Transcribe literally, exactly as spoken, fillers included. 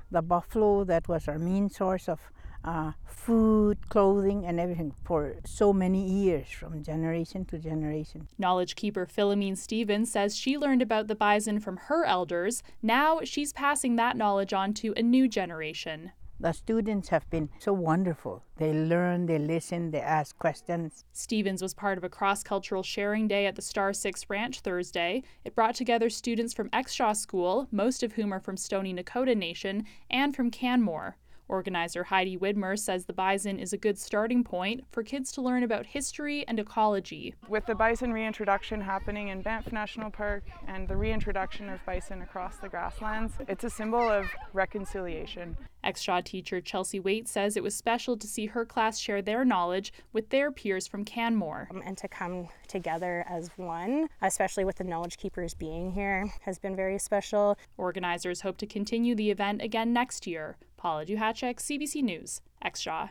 the buffalo that was our main source of uh, food, clothing, and everything for so many years, from generation to generation. Knowledge keeper Philomene Stevens says she learned about the bison from her elders. Now she's passing that knowledge on to a new generation. The students have been so wonderful. They learn, they listen, they ask questions. Stevens was part of a cross-cultural sharing day at the Star Six Ranch Thursday. It brought together students from Exshaw School, most of whom are from Stoney Nakoda Nation, and from Canmore. Organizer Heidi Widmer says the bison is a good starting point for kids to learn about history and ecology. With the bison reintroduction happening in Banff National Park and the reintroduction of bison across the grasslands, it's a symbol of reconciliation. Exshaw teacher Chelsea Waite says it was special to see her class share their knowledge with their peers from Canmore. Um, and to come together as one, especially with the knowledge keepers being here, has been very special. Organizers hope to continue the event again next year. Paula Duhacek, C B C News, Exshaw.